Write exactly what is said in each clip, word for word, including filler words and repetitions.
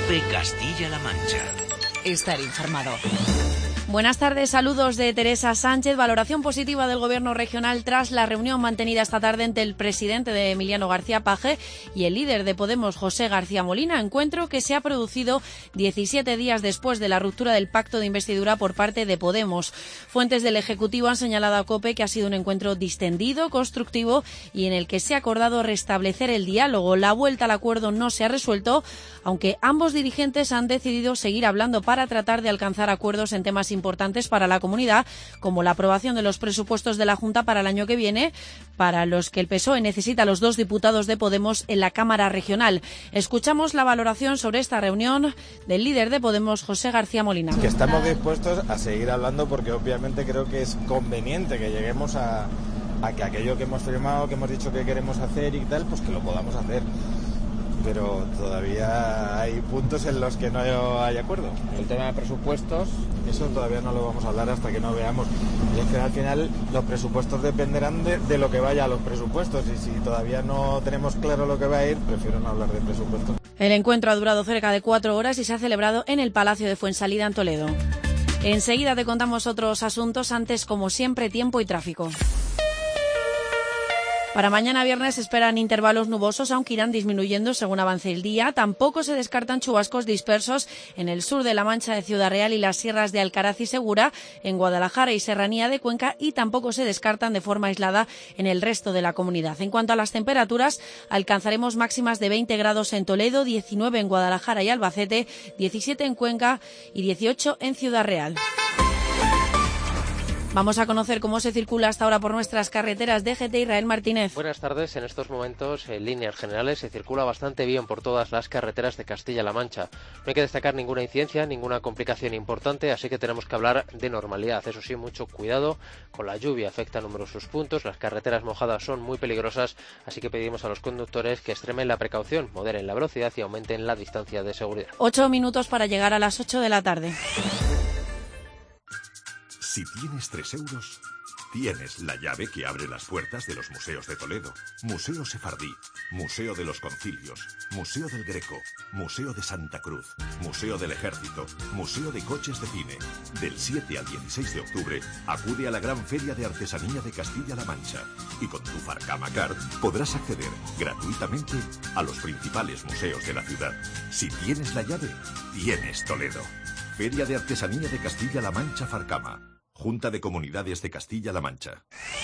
COPE Castilla-La Mancha. Estar informado. Buenas tardes, saludos de Teresa Sánchez. Valoración positiva del Gobierno regional tras la reunión mantenida esta tarde entre el presidente de Emiliano García Paje y el líder de Podemos, José García Molina. Encuentro que se ha producido diecisiete días después de la ruptura del pacto de investidura por parte de Podemos. Fuentes del Ejecutivo han señalado a COPE que ha sido un encuentro distendido, constructivo y en el que se ha acordado restablecer el diálogo. La vuelta al acuerdo no se ha resuelto, aunque ambos dirigentes han decidido seguir hablando para tratar de alcanzar acuerdos en temas importantes para la comunidad, como la aprobación de los presupuestos de la Junta para el año que viene, para los que el P S O E necesita a los dos diputados de Podemos en la Cámara Regional. Escuchamos la valoración sobre esta reunión del líder de Podemos, José García Molina. Que estamos dispuestos a seguir hablando porque obviamente creo que es conveniente que lleguemos a, a que aquello que hemos firmado, que hemos dicho que queremos hacer y tal, pues que lo podamos hacer. Pero todavía hay puntos en los que no hay acuerdo. El tema de presupuestos, eso todavía no lo vamos a hablar hasta que no veamos. Y es que al final los presupuestos dependerán de, de lo que vaya a los presupuestos, y si todavía no tenemos claro lo que va a ir, prefiero no hablar de presupuestos. El encuentro ha durado cerca de cuatro horas y se ha celebrado en el Palacio de Fuensalida, en Toledo. Enseguida te contamos otros asuntos, antes, como siempre, tiempo y tráfico. Para mañana viernes se esperan intervalos nubosos, aunque irán disminuyendo según avance el día. Tampoco se descartan chubascos dispersos en el sur de La Mancha, de Ciudad Real y las sierras de Alcaraz y Segura, en Guadalajara y Serranía de Cuenca, y tampoco se descartan de forma aislada en el resto de la comunidad. En cuanto a las temperaturas, alcanzaremos máximas de veinte grados en Toledo, diecinueve en Guadalajara y Albacete, diecisiete en Cuenca y dieciocho en Ciudad Real. Vamos a conocer cómo se circula hasta ahora por nuestras carreteras. D G T, Israel Martínez. Buenas tardes. En estos momentos, en líneas generales, se circula bastante bien por todas las carreteras de Castilla-La Mancha. No hay que destacar ninguna incidencia, ninguna complicación importante, así que tenemos que hablar de normalidad. Eso sí, mucho cuidado con la lluvia, afecta a numerosos puntos, las carreteras mojadas son muy peligrosas, así que pedimos a los conductores que extremen la precaución, moderen la velocidad y aumenten la distancia de seguridad. Ocho minutos para llegar a las ocho de la tarde. Si tienes tres euros, tienes la llave que abre las puertas de los museos de Toledo. Museo Sefardí, Museo de los Concilios, Museo del Greco, Museo de Santa Cruz, Museo del Ejército, Museo de Coches de Cine. Del siete al dieciséis de octubre, acude a la gran Feria de Artesanía de Castilla-La Mancha y con tu Farcama Card podrás acceder gratuitamente a los principales museos de la ciudad. Si tienes la llave, tienes Toledo. Feria de Artesanía de Castilla-La Mancha Farcama. Junta de Comunidades de Castilla-La Mancha.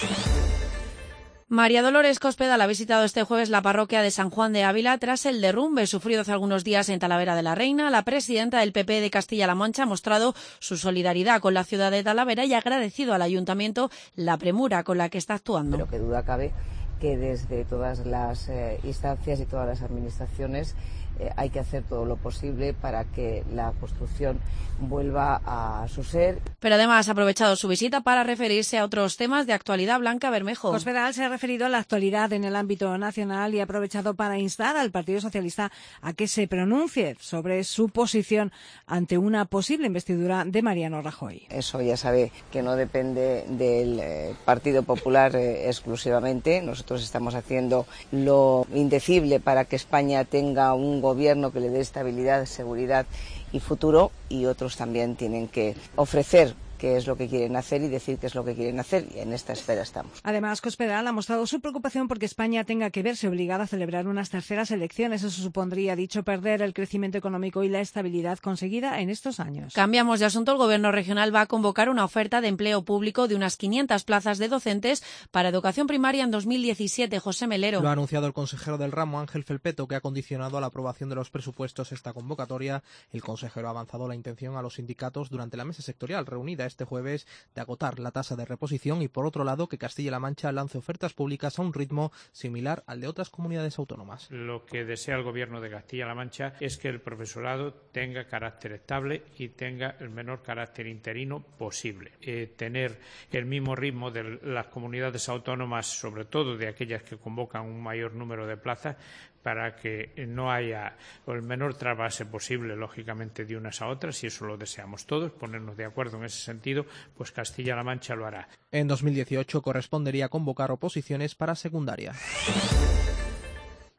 María Dolores Cospedal ha visitado este jueves la parroquia de San Juan de Ávila tras el derrumbe sufrido hace algunos días en Talavera de la Reina. La presidenta del P P de Castilla-La Mancha ha mostrado su solidaridad con la ciudad de Talavera y ha agradecido al ayuntamiento la premura con la que está actuando. Pero que duda cabe que desde todas las eh, instancias y todas las administraciones eh, hay que hacer todo lo posible para que la construcción vuelva a su ser. Pero además ha aprovechado su visita para referirse a otros temas de actualidad. Blanca Bermejo. Cospedal se ha referido a la actualidad en el ámbito nacional y ha aprovechado para instar al Partido Socialista a que se pronuncie sobre su posición ante una posible investidura de Mariano Rajoy. Eso ya sabe que no depende del eh, Partido Popular eh, exclusivamente. Nosotros estamos haciendo lo indecible para que España tenga un gobierno que le dé estabilidad, seguridad y futuro, y otros también tienen que ofrecer qué es lo que quieren hacer y decir qué es lo que quieren hacer, y en esta espera estamos. Además, Cospedal ha mostrado su preocupación porque España tenga que verse obligada a celebrar unas terceras elecciones. Eso supondría, dicho, perder el crecimiento económico y la estabilidad conseguida en estos años. Cambiamos de asunto. El Gobierno regional va a convocar una oferta de empleo público de unas quinientas plazas de docentes para educación primaria en dos mil diecisiete. José Melero. Lo ha anunciado el consejero del ramo, Ángel Felpeto, que ha condicionado a la aprobación de los presupuestos esta convocatoria. El consejero ha avanzado la intención a los sindicatos durante la mesa sectorial reunida este jueves de agotar la tasa de reposición y, por otro lado, que Castilla-La Mancha lance ofertas públicas a un ritmo similar al de otras comunidades autónomas. Lo que desea el Gobierno de Castilla-La Mancha es que el profesorado tenga carácter estable y tenga el menor carácter interino posible. Eh, tener el mismo ritmo de las comunidades autónomas, sobre todo de aquellas que convocan un mayor número de plazas, para que no haya el menor trasvase posible, lógicamente, de unas a otras, y eso lo deseamos todos, ponernos de acuerdo en ese sentido, pues Castilla-La Mancha lo hará. En dos mil dieciocho correspondería convocar oposiciones para secundaria.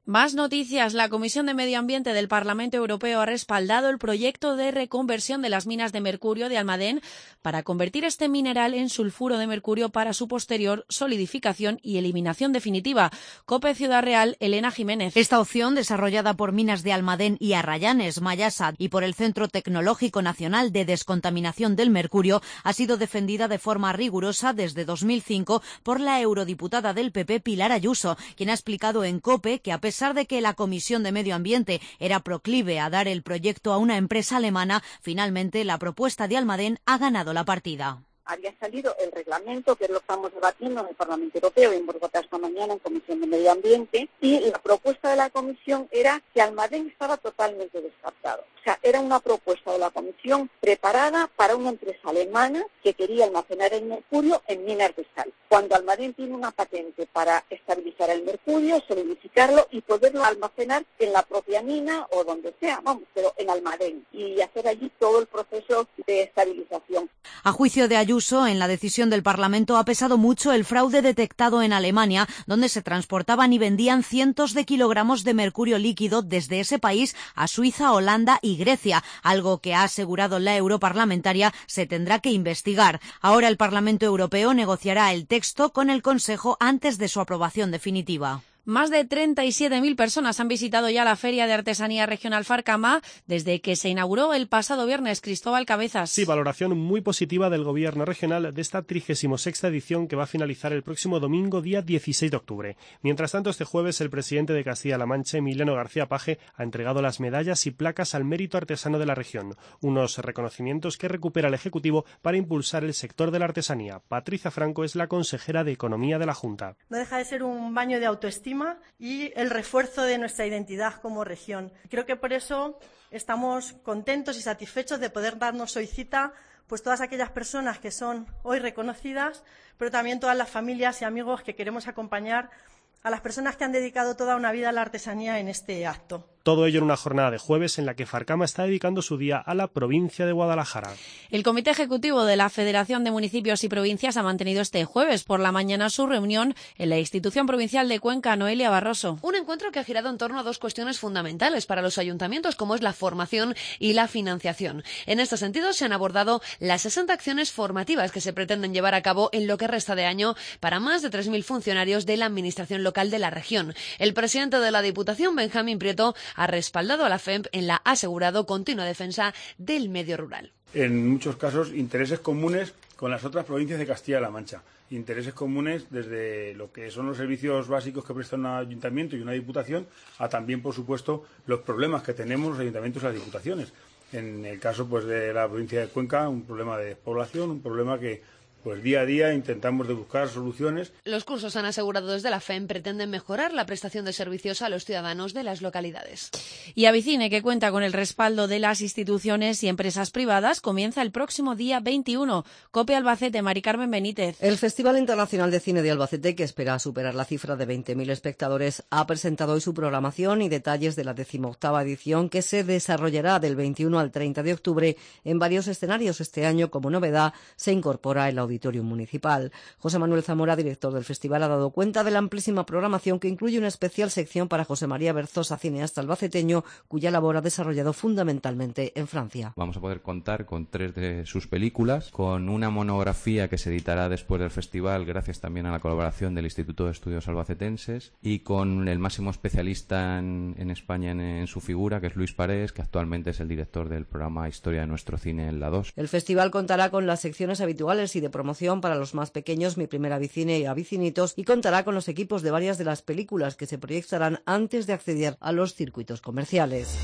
Más noticias. La Comisión de Medio Ambiente del Parlamento Europeo ha respaldado el proyecto de reconversión de las minas de mercurio de Almadén para convertir este mineral en sulfuro de mercurio para su posterior solidificación y eliminación definitiva. COPE Ciudad Real, Elena Jiménez. Esta opción, desarrollada por Minas de Almadén y Arrayanes, Mayasa y por el Centro Tecnológico Nacional de Descontaminación del Mercurio, ha sido defendida de forma rigurosa desde dos mil cinco por la eurodiputada del P P, Pilar Ayuso, quien ha explicado en COPE que a pesar A pesar de que la Comisión de Medio Ambiente era proclive a dar el proyecto a una empresa alemana, finalmente la propuesta de Almadén ha ganado la partida. Había salido el reglamento, que lo estamos debatiendo en el Parlamento Europeo y en Bogotá esta mañana en Comisión de Medio Ambiente, y la propuesta de la Comisión era que Almadén estaba totalmente descartado. O sea, era una propuesta de la Comisión preparada para una empresa alemana que quería almacenar el mercurio en minas de sal. Cuando Almadén tiene una patente para estabilizar el mercurio, solidificarlo y poderlo almacenar en la propia mina o donde sea, vamos, pero en Almadén, y hacer allí todo el proceso de estabilización. A juicio de Ayuso, en la decisión del Parlamento ha pesado mucho el fraude detectado en Alemania, donde se transportaban y vendían cientos de kilogramos de mercurio líquido desde ese país a Suiza, Holanda y Grecia, algo que ha asegurado la europarlamentaria se tendrá que investigar. Ahora el Parlamento Europeo negociará el texto con el Consejo antes de su aprobación definitiva. Más de treinta y siete mil personas han visitado ya la Feria de Artesanía Regional Farcamá desde que se inauguró el pasado viernes. Cristóbal Cabezas. Sí, valoración muy positiva del Gobierno regional de esta trigésima sexta edición que va a finalizar el próximo domingo, día dieciséis de octubre. Mientras tanto, este jueves el presidente de Castilla-La Mancha, Emiliano García Paje, ha entregado las medallas y placas al mérito artesano de la región, unos reconocimientos que recupera el Ejecutivo para impulsar el sector de la artesanía. Patricia Franco es la consejera de Economía de la Junta. No deja de ser un baño de autoestima y el refuerzo de nuestra identidad como región. Creo que por eso estamos contentos y satisfechos de poder darnos hoy cita pues todas aquellas personas que son hoy reconocidas, pero también todas las familias y amigos que queremos acompañar a las personas que han dedicado toda una vida a la artesanía en este acto. Todo ello en una jornada de jueves en la que Farcama está dedicando su día a la provincia de Guadalajara. El Comité Ejecutivo de la Federación de Municipios y Provincias ha mantenido este jueves por la mañana su reunión en la Institución Provincial de Cuenca. Noelia Barroso. Un encuentro que ha girado en torno a dos cuestiones fundamentales para los ayuntamientos, como es la formación y la financiación. En este sentido, se han abordado las sesenta acciones formativas que se pretenden llevar a cabo en lo que resta de año para más de tres mil funcionarios de la Administración local de la región. El presidente de la Diputación, Benjamín Prieto, ha respaldado a la F E M P en la asegurado continua defensa del medio rural. En muchos casos, intereses comunes con las otras provincias de Castilla-La Mancha. Intereses comunes desde lo que son los servicios básicos que presta un ayuntamiento y una diputación a también, por supuesto, los problemas que tenemos los ayuntamientos y las diputaciones. En el caso pues de la provincia de Cuenca, un problema de despoblación, un problema que pues día a día intentamos de buscar soluciones. Los cursos, han asegurado desde la F E M, pretenden mejorar la prestación de servicios a los ciudadanos de las localidades. Y Avicine, que cuenta con el respaldo de las instituciones y empresas privadas, comienza el próximo día veintiuno. COPE Albacete, Mari Carmen Benítez. El Festival Internacional de Cine de Albacete, que espera superar la cifra de veinte mil espectadores, ha presentado hoy su programación y detalles de la decimoctava edición, que se desarrollará del veintiuno al treinta de octubre en varios escenarios. Este año, como novedad, se incorpora el auditorio municipal. José Manuel Zamora, director del festival, ha dado cuenta de la amplísima programación que incluye una especial sección para José María Berzosa, cineasta albaceteño, cuya labor ha desarrollado fundamentalmente en Francia. Vamos a poder contar con tres de sus películas, con una monografía que se editará después del festival gracias también a la colaboración del Instituto de Estudios Albacetenses, y con el máximo especialista en, en España en, en su figura, que es Luis Parés, que actualmente es el director del programa Historia de nuestro cine en la dos. El festival contará con las secciones habituales y de promoción para los más pequeños, Mi Primer Avicine y Avicinitos, y contará con los equipos de varias de las películas que se proyectarán antes de acceder a los circuitos comerciales.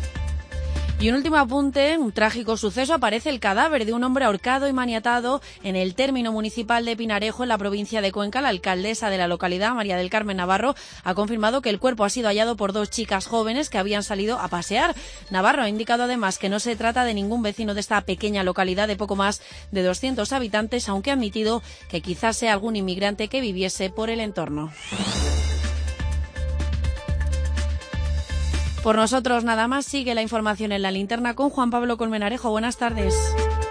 Y un último apunte, un trágico suceso: aparece el cadáver de un hombre ahorcado y maniatado en el término municipal de Pinarejo, en la provincia de Cuenca. La alcaldesa de la localidad, María del Carmen Navarro, ha confirmado que el cuerpo ha sido hallado por dos chicas jóvenes que habían salido a pasear. Navarro ha indicado además que no se trata de ningún vecino de esta pequeña localidad de poco más de doscientos habitantes, aunque ha admitido que quizás sea algún inmigrante que viviese por el entorno. Por nosotros nada más. Sigue la información en La Linterna con Juan Pablo Colmenarejo. Buenas tardes.